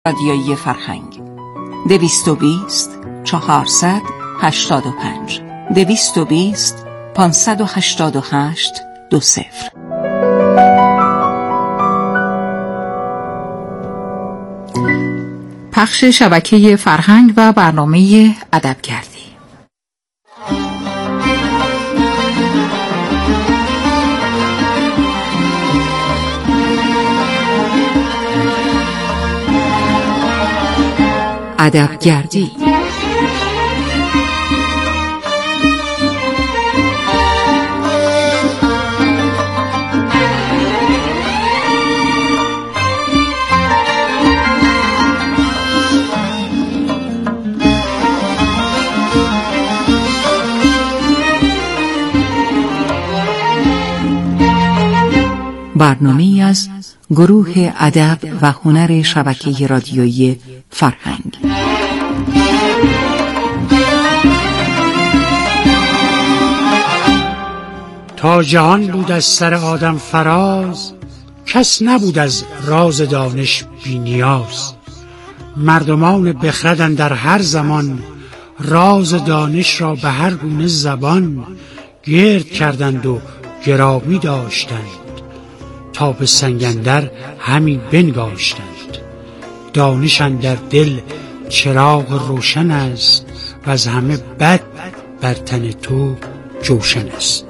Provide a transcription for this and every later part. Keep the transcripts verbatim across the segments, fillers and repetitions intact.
رادیویی فرهنگ دویست و بیست چهارصد هشتاد و پنج دویست و بیست پانصد و هشتاد و هشت دو صفر. پخش شبکه فرهنگ و برنامه ادبگردی. ادبگردی برنامه‌ای از گروه ادب و هنر شبکه رادیویی فرهنگ. تا جهان بود از سر آدم فراز، کس نبود از راز دانش بی نیاز. مردمان بخردند در هر زمان، راز دانش را به هر گونه زبان گرد کردند و گرامی داشتند. تا به سنگ اندر همی بنگاشتند. دانش اندر دل چراغ روشن است، و از همه بد بر تن تو جوشن است.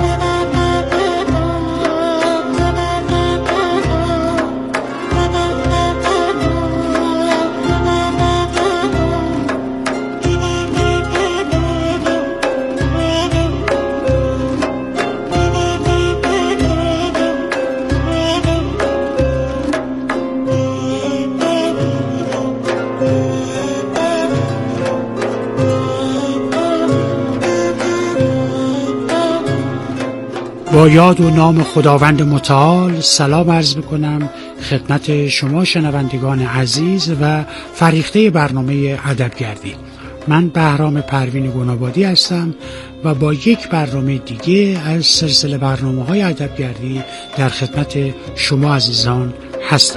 با یاد و نام خداوند متعال سلام عرض میکنم خدمت شما شنوندگان عزیز و فریخته برنامه ادبگردی. من بهرام پروین گنابادی هستم و با یک برنامه دیگه از سلسله برنامه‌های ادبگردی در خدمت شما عزیزان هستم.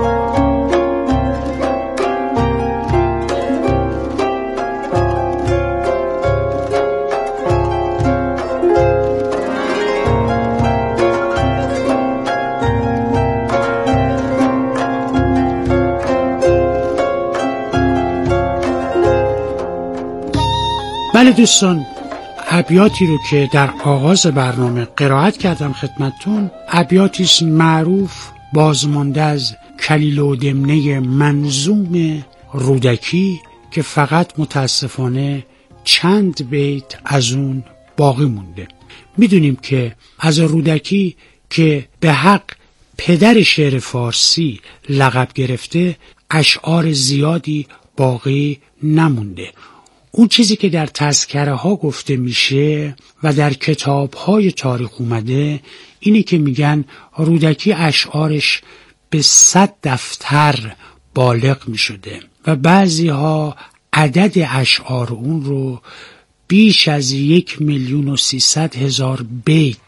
بله دوستان، ابیاتی رو که در آغاز برنامه قرائت کردم خدمتتون، ابیاتی است معروف بازمانده از کلیل و دمنه منظوم رودکی که فقط متاسفانه چند بیت از اون باقی مونده. میدونیم که از رودکی که به حق پدر شعر فارسی لقب گرفته اشعار زیادی باقی نمونده. اون چیزی که در تذکره ها گفته میشه و در کتاب های تاریخ اومده اینه که میگن رودکی اشعارش به صد دفتر بالغ میشده و بعضی ها عدد اشعار اون رو بیش از یک میلیون و سیصد هزار بیت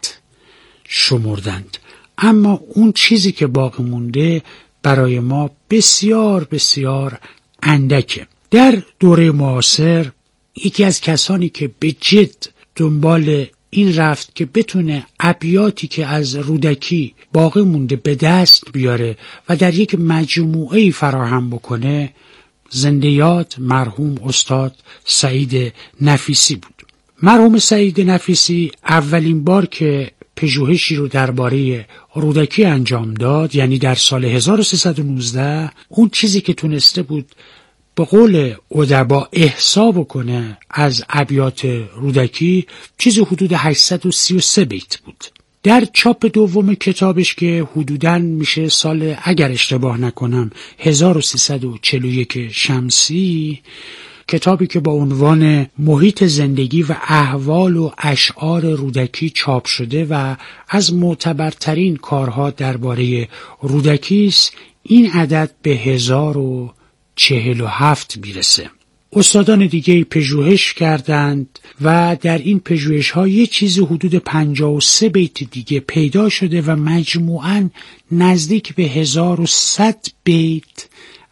شمردند. اما اون چیزی که باقی مونده برای ما بسیار بسیار اندکه. در دوره معاصر یکی از کسانی که به جد دنبال این رفت که بتونه ابیاتی که از رودکی باقی مونده به دست بیاره و در یک مجموعه فراهم بکنه، زنده‌یاد مرحوم استاد سعید نفیسی بود. مرحوم سعید نفیسی اولین بار که پژوهشی رو درباره رودکی انجام داد، یعنی در سال هزار و سیصد و نوزده، اون چیزی که تونسته بود به قول ادبا احصا بکنه از ابیات رودکی چیزی حدود هشتصد و سی و سه بیت بود. در چاپ دوم کتابش که حدوداً میشه سال، اگر اشتباه نکنم، هزار و سیصد و چهل و یک شمسی، کتابی که با عنوان محیط زندگی و احوال و اشعار رودکی چاپ شده و از معتبرترین کارها درباره رودکی است، این عدد به هزار و چهل و هفت میرسه. استادان دیگه پژوهش کردند و در این پژوهش ها یه چیزی حدود پنجاه و سه بیت دیگه پیدا شده و مجموعاً نزدیک به هزار و صد بیت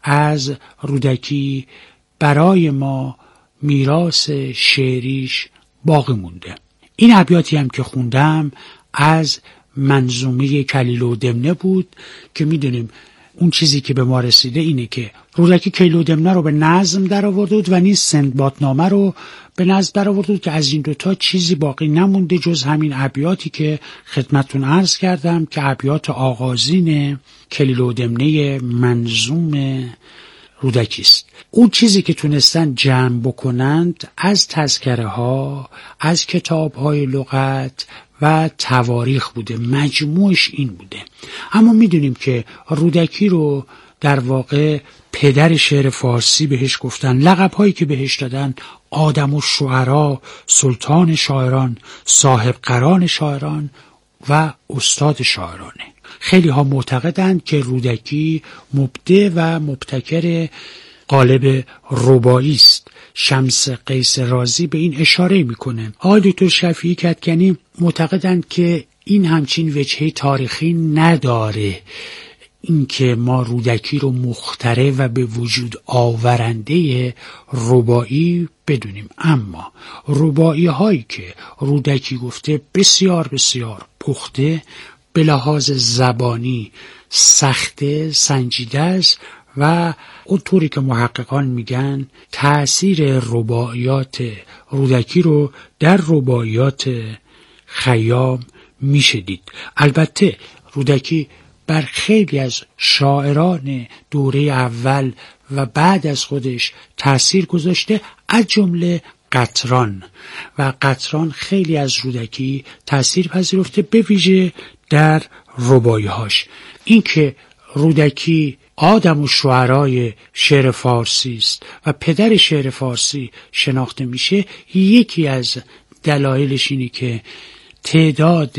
از رودکی برای ما میراث شعریش باقی مونده. این ابیاتی هم که خوندم از منظومه کلیله و دمنه بود که میدونیم اون چیزی که به ما رسیده اینه که رودکی کلیله و دمنه رو به نظم در آورده بود و نیز سندبادنامه رو به نظم در آورده بود که از این دوتا چیزی باقی نمونده جز همین ابیاتی که خدمتتون عرض کردم که ابیات آغازین کلیله و دمنه منظوم رودکی است. اون چیزی که تونستن جمع بکنند از تذکره ها، از کتاب های لغت و تواریخ بوده، مجموعش این بوده. اما میدونیم که رودکی رو در واقع پدر شعر فارسی بهش گفتن، لقب هایی که بهش دادن آدم و شعرا، سلطان شاعران، صاحب قران شاعران و استاد شاعرانه. خیلی ها معتقدند که رودکی مبدع و مبتکر قالب رباعی است. شمس قیس رازی به این اشاره میکنه. آقای دکتر شفیعی کدکنی معتقدند که این همچین وجهه تاریخی نداره، اینکه ما رودکی رو مخترع و به وجود آورنده رباعی بدونیم. اما رباعی هایی که رودکی گفته بسیار بسیار پخته، به لحاظ زبانی سخته، سنجیده است و اونطوری که محققان میگن تأثیر رباعیات رودکی رو در رباعیات خیام میشه دید. البته رودکی بر خیلی از شاعران دوره اول و بعد از خودش تأثیر گذاشته، از جمله قطران، و قطران خیلی از رودکی تأثیر پذیرفته، به ویژه در رباعی‌هاش. این که رودکی آدم و شعرای شعر فارسی است و پدر شعر فارسی شناخته میشه، یکی از دلایلش اینه که تعداد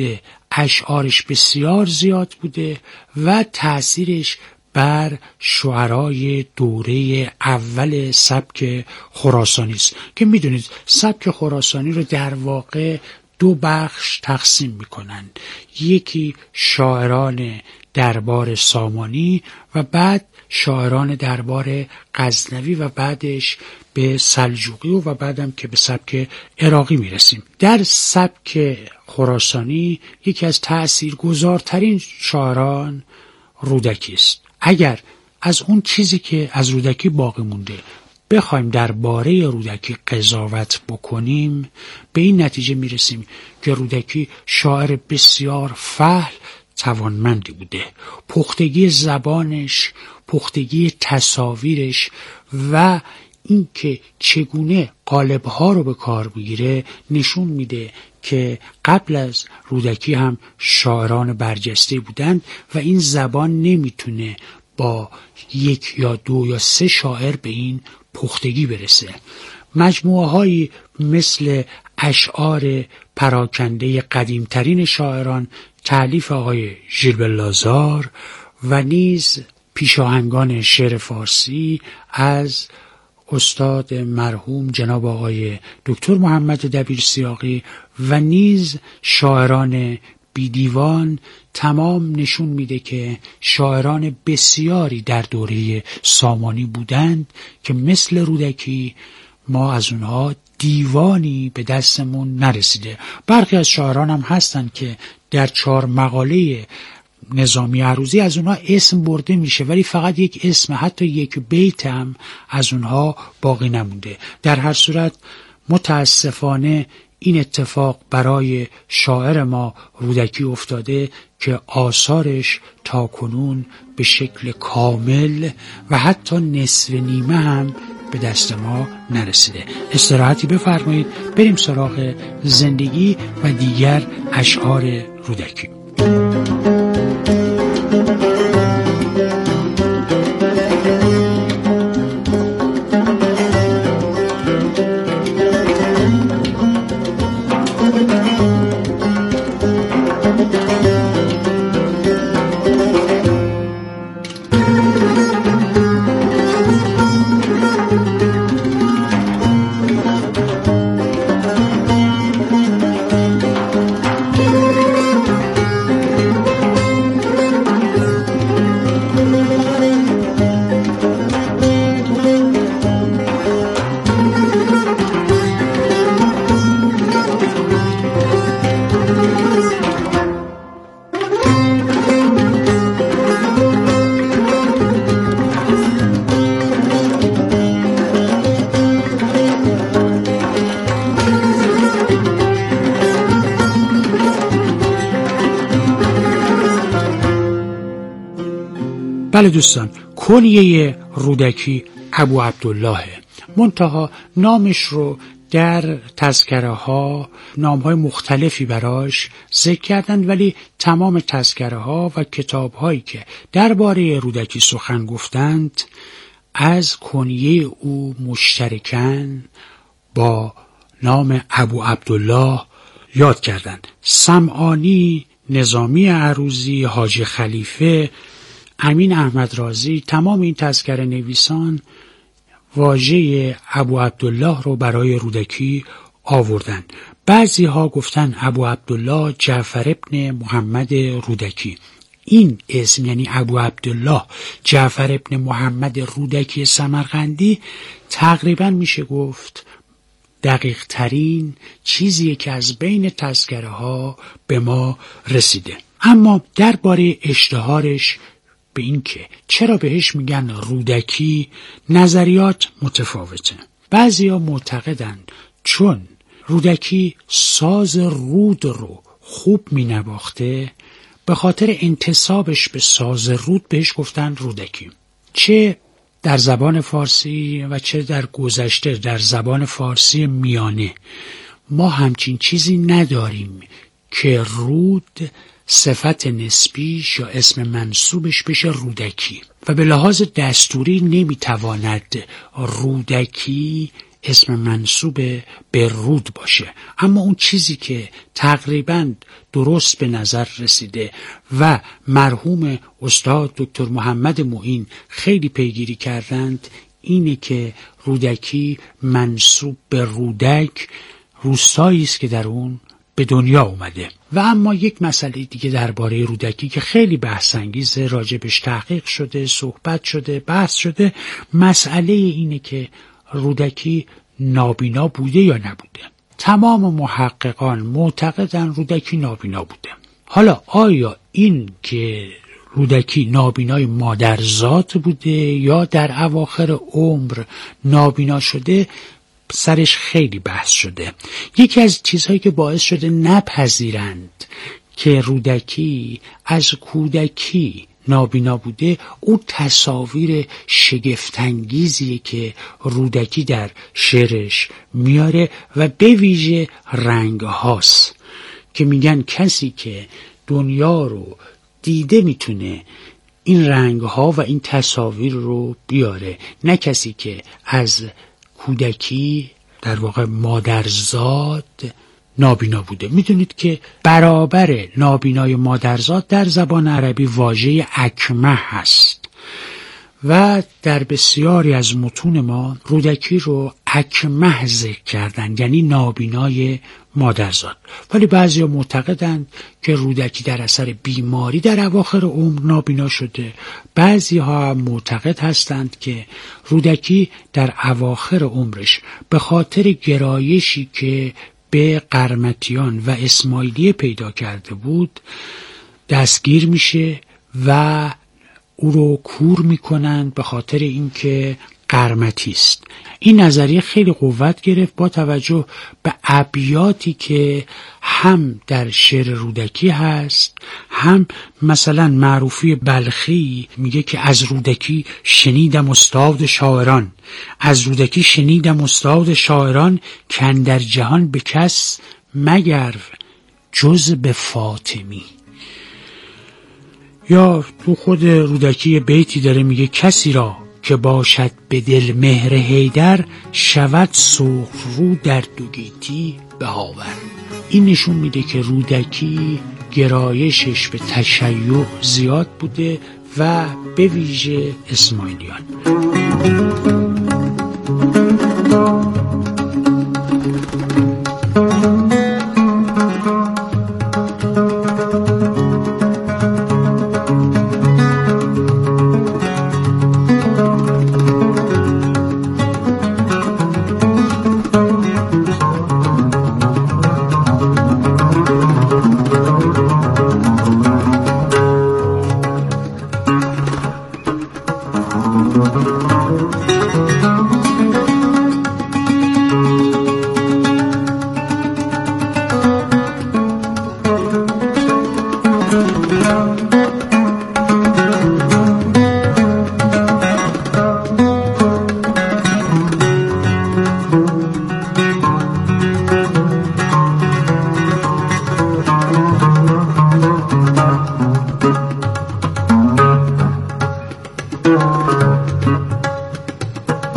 اشعارش بسیار زیاد بوده و تأثیرش بر شعرای دوره اول سبک خراسانی است که میدونید سبک خراسانی رو در واقع دو بخش تقسیم میکنند. یکی شاعران دربار سامانی و بعد شاعران دربار غزنوی و بعدش به سلجوقی و بعدم که به سبک عراقی میرسیم. در سبک خراسانی یکی از تأثیرگذارترین شاعران رودکی است. اگر از اون چیزی که از رودکی باقی مونده بخوایم درباره رودکی قضاوت بکنیم، به این نتیجه میرسیم که رودکی شاعر بسیار فحل، توانمندی بوده. پختگی زبانش، پختگی تصاویرش و اینکه چگونه قالب‌ها رو به کار بگیره نشون میده که قبل از رودکی هم شاعران برجسته بودند و این زبان نمیتونه با یک یا دو یا سه شاعر به این پختگی برسه. مجموعه هایی مثل اشعار پراکنده قدیمترین شاعران، تألیف آقای ژیل بلازار و نیز پیشاهنگان شعر فارسی از استاد مرحوم جناب آقای دکتر محمد دبیرسیاقی و نیز شاعران بیدیوان تمام نشون میده که شاعران بسیاری در دوره سامانی بودند که مثل رودکی ما از اونها دیوانی به دستمون نرسیده. برخی از شاعران هم هستن که در چهار مقاله نظامی عروضی از اونها اسم برده میشه ولی فقط یک اسم، حتی یک بیت هم از اونها باقی نمونده. در هر صورت متاسفانه این اتفاق برای شاعر ما رودکی افتاده که آثارش تا کنون به شکل کامل و حتی نصف نیمه هم به دست ما نرسیده. استراحتی بفرمایید، بریم سراغ زندگی و دیگر اشعار رودکی. بله دوستان، کنیه رودکی ابو عبدالله، منتها نامش رو در تذکره ها نام های مختلفی براش ذکر کردند، ولی تمام تذکره ها و کتاب هایی که درباره رودکی سخن گفتند از کنیه او مشترکاً با نام ابو عبدالله یاد کردند. سمعانی، نظامی عروضی، حاجی خلیفه، امین احمد رازی، تمام این تذکره نویسان واژه ابو عبدالله رو برای رودکی آوردن. بعضی ها گفتن ابو عبدالله جعفر ابن محمد رودکی. این اسم یعنی ابو عبدالله جعفر ابن محمد رودکی سمرقندی تقریبا میشه گفت دقیق ترین چیزیه که از بین تذکره ها به ما رسیده. اما درباره اشتهارش به این که چرا بهش میگن رودکی نظریات متفاوته. بعضیا معتقدند چون رودکی ساز رود رو خوب مینواخته، به خاطر انتسابش به ساز رود بهش گفتن رودکی. چه در زبان فارسی و چه در گذشته در زبان فارسی میانه ما همچین چیزی نداریم که رود صفت نسبیش یا اسم منصوبش بشه رودکی و به لحاظ دستوری نمیتواند رودکی اسم منصوب به رود باشه. اما اون چیزی که تقریباً درست به نظر رسیده و مرحوم استاد دکتر محمد معین خیلی پیگیری کردند اینه که رودکی منصوب به رودک، روستایی است که در اون به دنیا اومده. و اما یک مسئله دیگه درباره رودکی که خیلی بحث انگیزه، راجبش تحقیق شده، صحبت شده، بحث شده، مسئله اینه که رودکی نابینا بوده یا نبوده. تمام محققان معتقدن رودکی نابینا بوده. حالا آیا این که رودکی نابینای مادرزاد بوده یا در اواخر عمر نابینا شده، سرش خیلی بحث شده. یکی از چیزهایی که باعث شده نپذیرند که رودکی از کودکی نابینا بوده، اون تصاویر شگفت‌انگیزیه که رودکی در شعرش میاره و به ویژه رنگ هاست که میگن کسی که دنیا رو دیده میتونه این رنگ ها و این تصاویر رو بیاره، نه کسی که از کودکی در واقع مادرزاد نابینا بوده. میدونید که برابر نابینای مادرزاد در زبان عربی واژه اکمه هست و در بسیاری از متون ما رودکی رو اکمه ذکر کردن، یعنی نابینای مادرزاد. ولی بعضی معتقدند که رودکی در اثر بیماری در اواخر عمر نابینا شده. بعضی ها معتقد هستند که رودکی در اواخر عمرش به خاطر گرایشی که به قرمطیان و اسماعیلیه پیدا کرده بود دستگیر میشه و او رو کور میکنند به خاطر اینکه قرمطی است. این نظریه خیلی قوت گرفت با توجه به ابیاتی که هم در شعر رودکی هست، هم مثلا معروفی بلخی میگه که از رودکی شنیدم استاد شاعران، از رودکی شنیدم استاد شاعران، که اندر جهان به کس مگر جز به فاطمی. یا تو خود رودکی بیتی داره میگه کسی را که باشد به دل مهر حیدر، شود سرخ رو در دو گیتی بهاور. این نشون میده که رودکی گرایشش به تشیع زیاد بوده و به ویژه اسماعیلیان.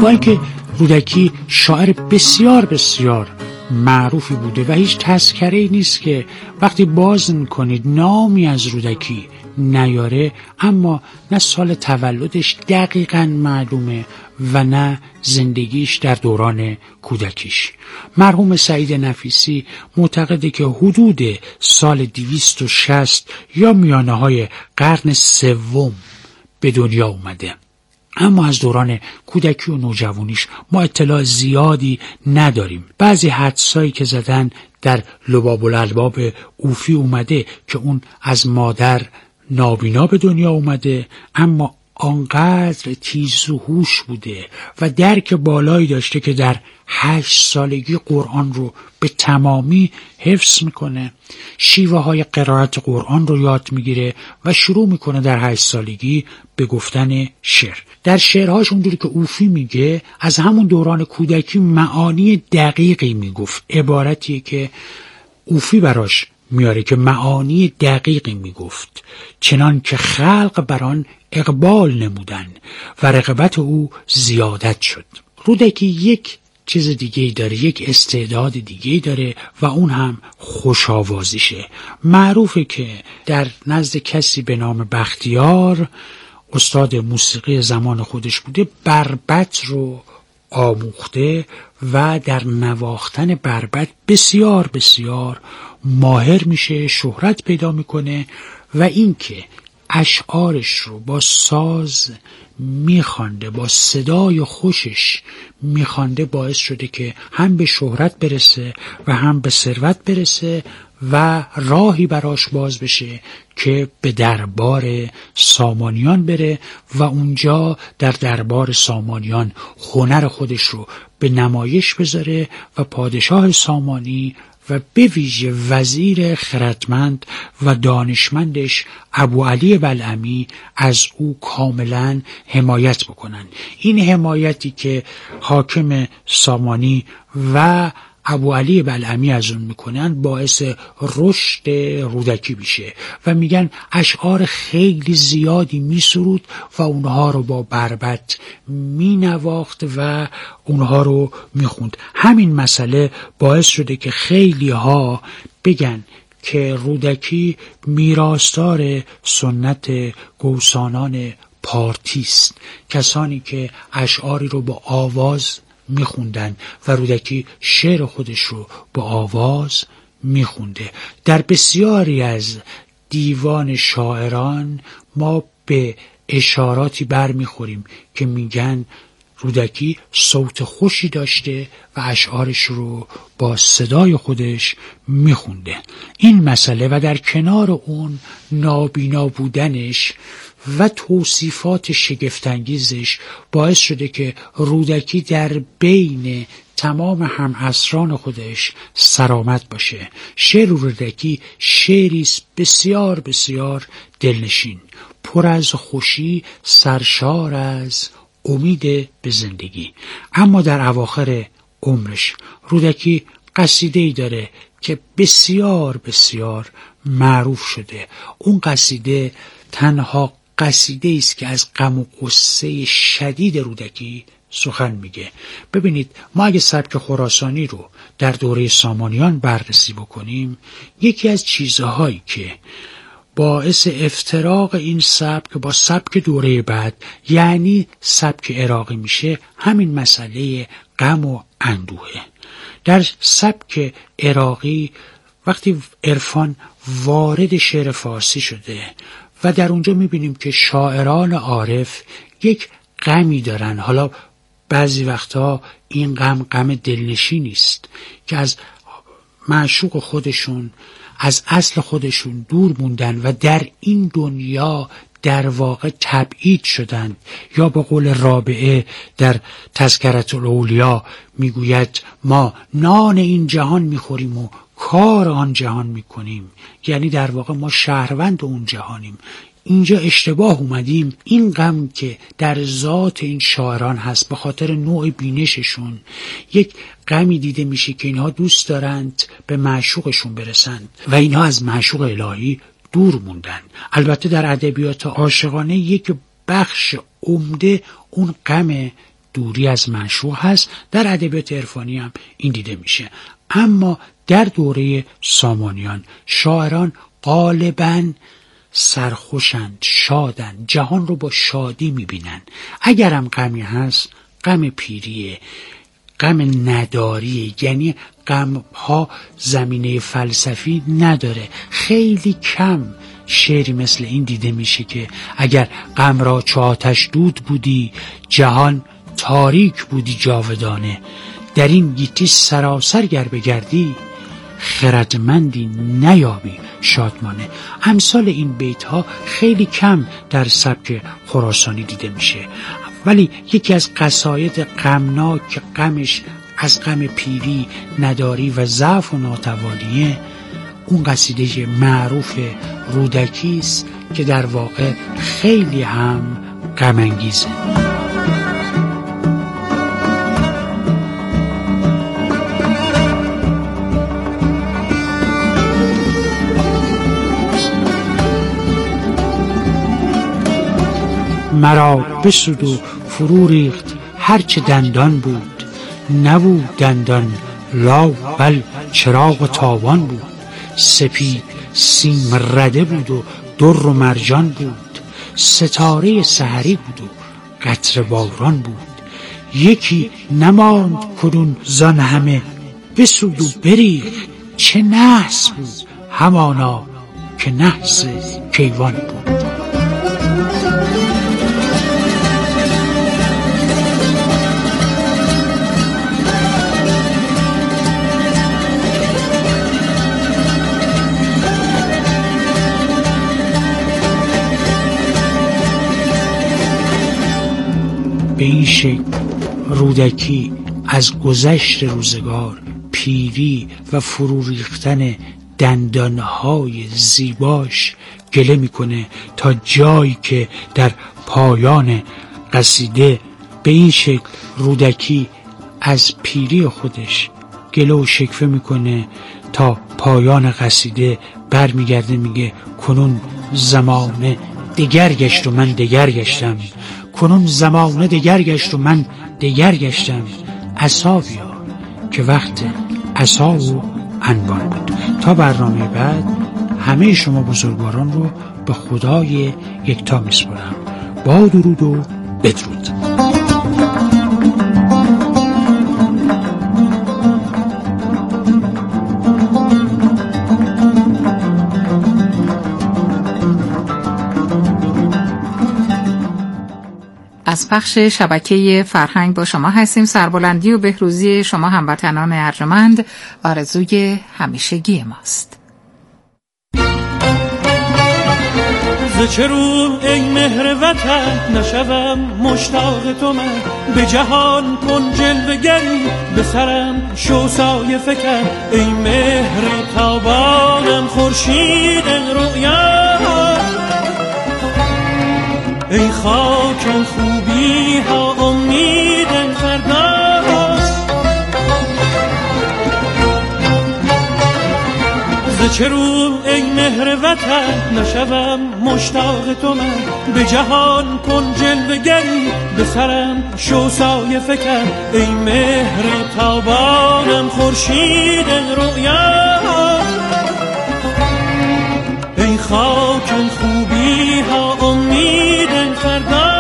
با اینکه رودکی شاعر بسیار بسیار معروفی بوده و هیچ تذکره‌ای نیست که وقتی باز میکنید نامی از رودکی نیاره، اما نه سال تولدش دقیقاً معلومه و نه زندگیش در دوران کودکیش. مرحوم سعید نفیسی معتقده که حدود سال دویست و شصت یا میانه های قرن سوم به دنیا اومده، اما از دوران کودکی و نوجوانیش ما اطلاع زیادی نداریم. بعضی حدسایی که زدن در لباب الالباب اوفی اومده که اون از مادر نابینا به دنیا اومده، اما آنقدر تیز و هوش بوده و درک بالایی داشته که در هشت سالگی قرآن رو به تمامی حفظ میکنه، شیوه های قرائت قرآن رو یاد میگیره و شروع میکنه در هشت سالگی به گفتن شعر. در شعرهاش اونجوری که اوفی میگه از همون دوران کودکی معانی دقیقی میگفت، عبارتیه که اوفی براش میاره که معانی دقیقی میگفت، چنان که خلق بران اقبال نمودن و رغبت او زیادت شد. رودکی یک چیز دیگه داره، یک استعداد دیگه داره و اون هم خوش‌آوازیشه. معروفه که در نزد کسی به نام بختیار، استاد موسیقی زمان خودش بوده، بربط رو آموخته و در نواختن بربط بسیار بسیار ماهر میشه، شهرت پیدا میکنه و اینکه اشعارش رو با ساز میخوانده، با صدای خوشش میخوانده، باعث شده که هم به شهرت برسه و هم به ثروت برسه و راهی براش باز بشه که به دربار سامانیان بره و اونجا در دربار سامانیان هنر خودش رو به نمایش بذاره و پادشاه سامانی و به ویژه وزیر خردمند و دانشمندش ابو علی بلعمی از او کاملا حمایت بکنن. این حمایتی که حاکم سامانی و ابو علی بلعمی از اون میکنن باعث رشد رودکی میشه و میگن اشعار خیلی زیادی میسرود و اونها رو با بربط مینواخت و اونها رو میخوند. همین مسئله باعث شده که خیلی ها بگن که رودکی میراثدار سنت گوسانان پارتیست، کسانی که اشعاری رو با آواز میخوندن و رودکی شعر خودش رو با آواز میخونده. در بسیاری از دیوان شاعران ما به اشاراتی برمیخوریم که میگن رودکی صوت خوشی داشته و اشعارش رو با صدای خودش میخونده. این مسئله و در کنار اون نابینا بودنش و توصیفات شگفت‌انگیزش باعث شده که رودکی در بین تمام همعصران خودش سرآمد باشه. شعر رودکی شعری است بسیار بسیار دلنشین، پر از خوشی، سرشار از امید به زندگی. اما در اواخر عمرش رودکی قصیده‌ای داره که بسیار بسیار معروف شده. اون قصیده تنها قصیده است که از غم و غصه شدید رودکی سخن میگه. ببینید، ما اگه سبک خراسانی رو در دوره سامانیان بررسی بکنیم، یکی از چیزهایی که باعث افتراق این سبک با سبک دوره بعد یعنی سبک عراقی میشه، همین مسئله غم و اندوهه. در سبک عراقی وقتی عرفان وارد شعر فارسی شده و در اونجا میبینیم که شاعران عارف یک غمی دارن، حالا بعضی وقتا این غم غم دلنشینی است که از معشوق خودشون، از اصل خودشون دور موندن و در این دنیا در واقع تبعید شدن، یا به قول رابعه در تذکرة الاولیا میگوید ما نان این جهان میخوریم و کار آن جهان میکنیم، یعنی در واقع ما شهروند اون جهانیم. اینجا اشتباه اومدیم. این غم که در ذات این شاعران هست به خاطر نوع بینششون، یک غمی دیده میشه که اینها دوست دارند به معشوقشون برسند و اینها از معشوق الهی دور موندن. البته در ادبیات عاشقانه یک بخش عمده اون غم دوری از معشوق هست. در ادبیات عرفانی هم این دیده میشه. اما در دوره سامانیان شاعران غالباً سرخوشند، شادند، جهان رو با شادی میبینن. اگرم غمی هست غم پیریه، غم نداری، یعنی غم ها زمینه فلسفی نداره. خیلی کم شعری مثل این دیده میشه که اگر غم را چو آتش دود بودی، جهان تاریک بودی جاودانه، در این گیتی سراسر گر بگردی، خردمندی نیابی شادمانه. امثال این بیت ها خیلی کم در سبک خراسانی دیده میشه، ولی یکی از قصاید غمناک که غمش از غم پیری، نداری و ضعف و ناتوانیه، اون قصیده معروف رودکی است که در واقع خیلی هم غم انگیزه. مرا بسود و فرو ریخت هرچه دندان بود، نبود دندان لا بل چراغ و تاوان بود، سپید سیم رده بود و در و مرجان بود، ستاره سحری بود و قطره باران بود، یکی نماند کنون زان همه، بسود و بریخت چه نحس بود، همانا که نحس کیوان بود. به این شکل رودکی از گذشت روزگار، پیری و فرو ریختن دندانهای زیباش گله میکنه تا جایی که در پایان قصیده به این شکل رودکی از پیری خودش گله و شکفه میکنه تا پایان قصیده برمیگرده میگه کنون زمانه دگر گشت و من دگر گشتم، کنون زمانه دگر گشت و من دگر گشتم، عصا بیار که وقت عصا و انبان بود. تا برنامه بعد همه شما بزرگواران رو به خدای یکتا میسپارم. با درود و بدرود. از پخش شبکه فرهنگ با شما هستیم. سربلندی و بهروزی شما هموطنان ارجمند آرزوی همیشگی ماست. ز چه رو ای مهر وطن نشوم مشتاق تو، من به جهان کن جلوه گری، به سرم شو سایه فکن، ای مهر تابانم خورشید رؤیا، ای خاک خوبی ها امید فردا، ز چه رو ای مهر وطن نشوم مشتاق تو، من به جهان کن جلوه گری، به سرم شو سایه فکن، ای مهر تابانم خورشید رؤیا، ای خاک خوبی ها امید فردا.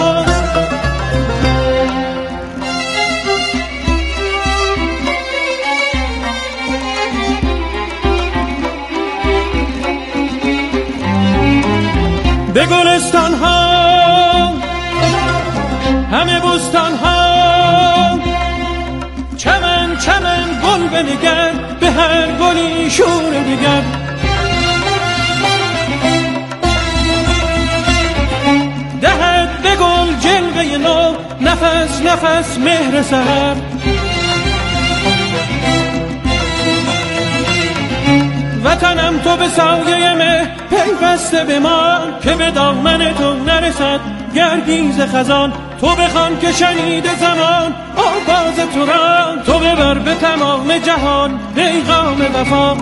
به گلستان ها همه بستان ها، چمن چمن گل بنگر، به هر گلی شور دیگر، دهد به گل جلوه نو، نفس نفس مهر سحر، وطنم تو به سایه مه پیوسته به ما، که به دامن تو نرسد گردیز خزان، تو بخوان که شنیده زمان آواز تو را، تو ببر به تمام جهان پیغام وفا.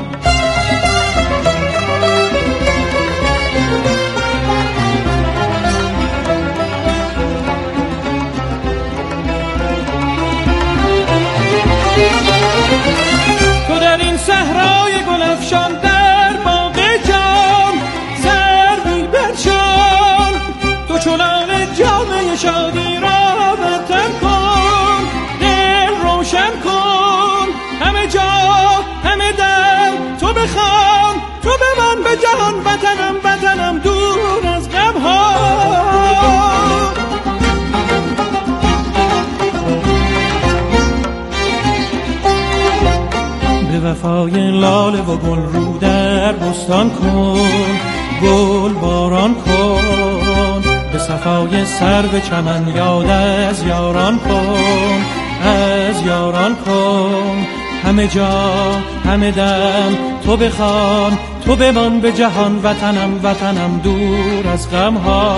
بخوان، تو به من به جهان وطنم وطنم دور از غم ها. به وفای لاله و گل رو در بستان کن، گل باران کن، به صفای سرو چمن یاد از یاران کن، از یاران کن. همه جا همه دم تو بخوان، تو بمان به جهان وطنم وطنم دور از غم ها.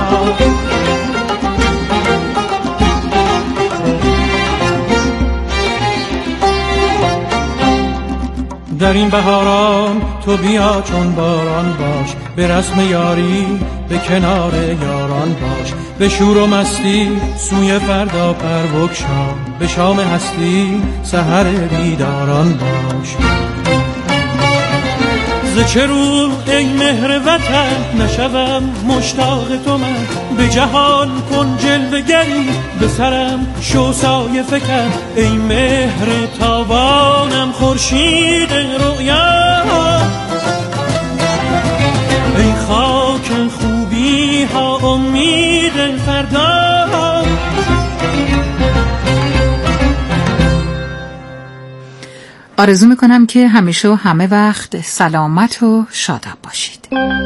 در این بهاران تو بیا چون باران باش، به رسم یاری به کنار یاران باش، به شور و مستی سوی فردا پر بگشا، به شام هستی سحر بیداران باش. ز چه رو ای مهر وطن نشوم مشتاق تو من، به جهان کن جلوه گری، به سرم شو سایه فکن، ای مهر تابانم خورشید رؤیا، ای خاک خوبی ها امید فردا. آرزو میکنم که همیشه و همه وقت سلامت و شاداب باشید.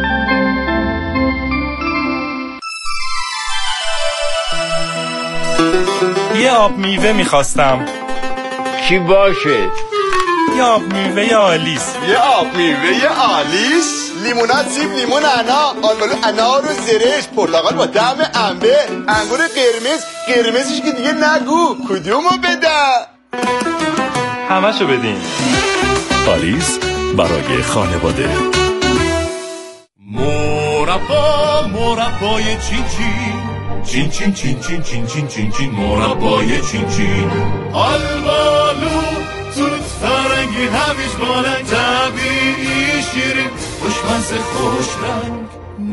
یه آب میوه میخواستم. چی باشه؟ یه آب میوه آلیس. یه آب میوه آلیس؟ لیموناد، سیب، لیمون، انا، آلبالو، انار و زرشت، پرتقال با طعم انبه، انگور قرمز، قرمزش که دیگه نگو، کدومو بدم؟ همشو بدین. آلیس برای خانواده. مربا مربای چین چین چین چین چین چین چین چین چین مربای چین چین، آلبالو توت فرنگی هویج بالنگ، طبیعی شیرین خوشمزه خوش رنگ،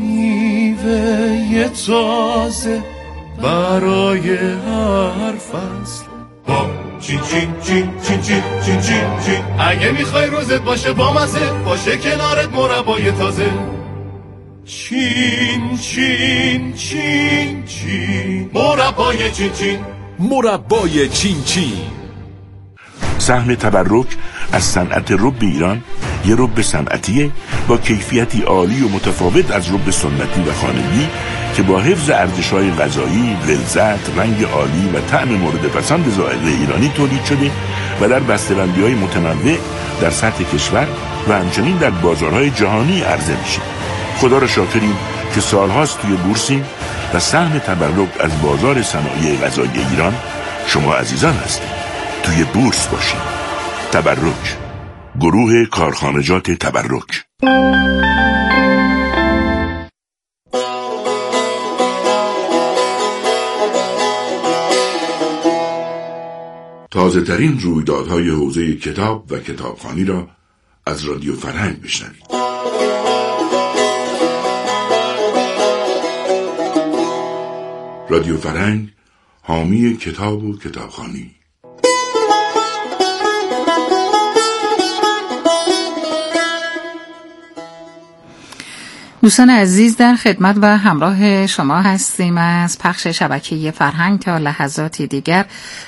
میوه تازه برای هر فصل. با چین چین چین چین چین چین چین چین، اگه میخوای روزت باشه با مزه، باشه کنارت مربای تازه. چین چین چین چین مربای چین چین، مربای چین چین. سهم تبرک از صنعت رب ایران یه رب صنعتیه با کیفیتی عالی و متفاوت از رب سنتی و خانگی که با حفظ ارزش‌های غذایی، لذت، رنگ عالی و طعم مورد پسند ذائقه ایرانی تولید شده و در بسته‌بندی‌های متنوع در سطح کشور و همچنین در بازارهای جهانی عرضه میشه. خدا را شاکریم که سالهاست توی بورسیم و سهم تبرک از بازار صنایع غذایی ایران شما عزیزان هستید. توی بورس باشید. تبرک، گروه کارخانجات تبرک. تازه ترین رویدادهای حوزه کتاب و کتابخوانی را از رادیو فرهنگ بشنوید. رادیو فرهنگ، حامی کتاب و کتابخوانی. دوستان عزیز، در خدمت و همراه شما هستیم از پخش شبکه فرهنگ تا لحظاتی دیگر.